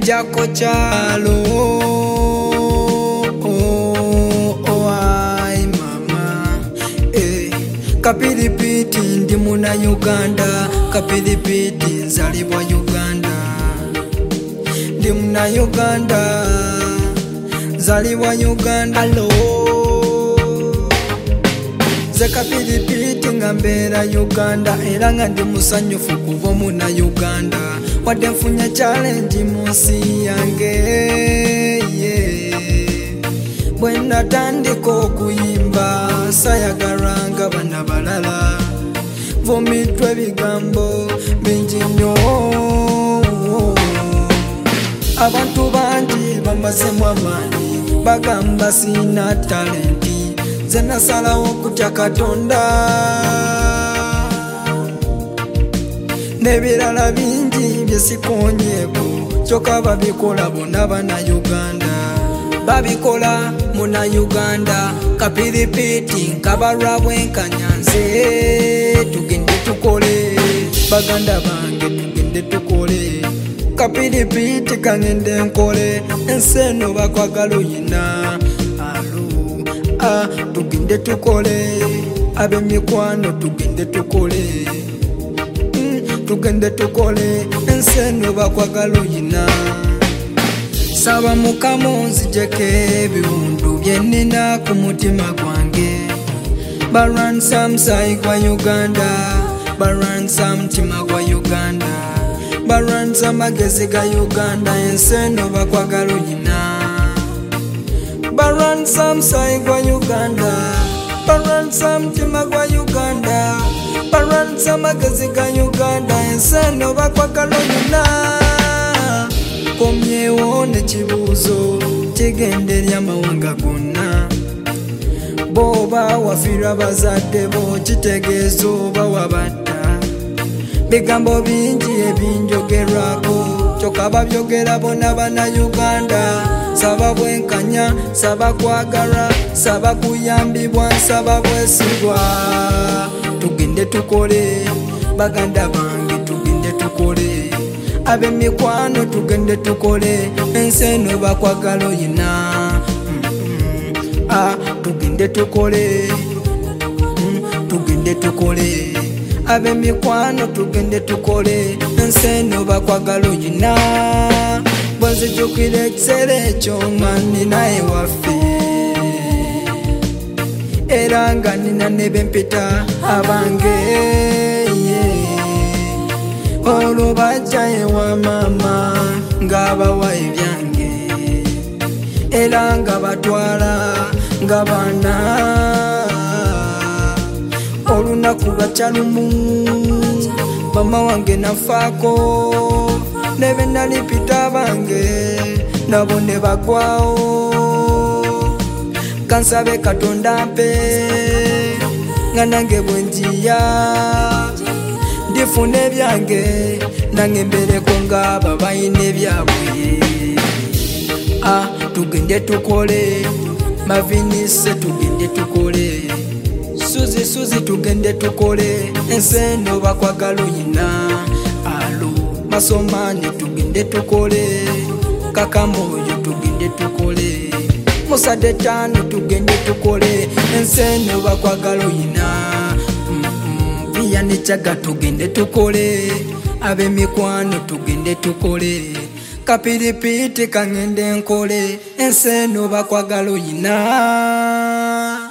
jako chalo ai mama kapilipiti ndi muna Uganda kapilipiti nzalibwa Uganda ndi muna Uganda nzalibwa Uganda lo ze kapilipiti ngambera Uganda era nga ndi musanyufu kuva muna Uganda wadde nfunye challenge munsi yange bwe natandika okuyimba sayagalanga bana balala vumitwe ebigambo bingi nnyo abantu bangi bambazemu amaanyi bagamba sina talenti nze nasalawo okutya Katonda n'ebirala bingi byesikonyeeko kyokka babikola bonna bana Uganda babikola muna Uganda kapilipiti nkabalwa bwenkanya nze tugende tukole baganda bange tugende tukole kapilipiti kangende nkole ensi eno bakwagala oyina tugende tukole ab'emikwano tugende tukole tugende tukole ensi eno bakwagala oyina saba Mukama onzijeko ebiwundu byenina ku mutima gwange baransa musayi gwa Uganda baransa mutima gwa Uganda baransa magezi ga Uganda ensi eno bakwagala oyina baransa musayi gwa Uganda baransa mutima gwa Uganda baransa magezi ga Uganda ensi eno bakwagala oyina komyewo nekibuuzo kigenderya amawanga gonna bwoba wafiirwa bazadde bo kitegeeza oba wabatta bigambo bingi ebinjogerwako kyokka babyogera bonna bana Uganda saba bwenkanya saba kwagala saba kuyambibwa nsaba bwesigwa tugende tukole baganda bange tugende tukole ab'emikwano tugende tukole ensi eno bakwagala oyina tugende tukole tugende tukole ab'emikwano tugende tukole ensi eno bakwagala oyina bwe nzijukira ekiseera ekyo nga nina ewaffe era nga nina ne bempita abange olwo bajja ewa maama ng'abawa ebyange era nga batwala nga baana olunaku lwakya lumu mama wange nafaako ne be nalipita bange nabo ne bagwawo kansabe Katonda mpe nga nange bwe njiya ndifuna ebyange nange mbereko ng'abo balina ebyabwe tugende tukole mavinise tugende tukole suzi tugende tukole ensi eno bakwagala oyina masomani tugende tukole kakamoyo tugende tukole musade tano tugende tukole ensi eno bakwagala oyina Nichaga tugende tukole ab'emikwano tugende tukole kapilipiti kangende nkole ensi eno bakwagala oyina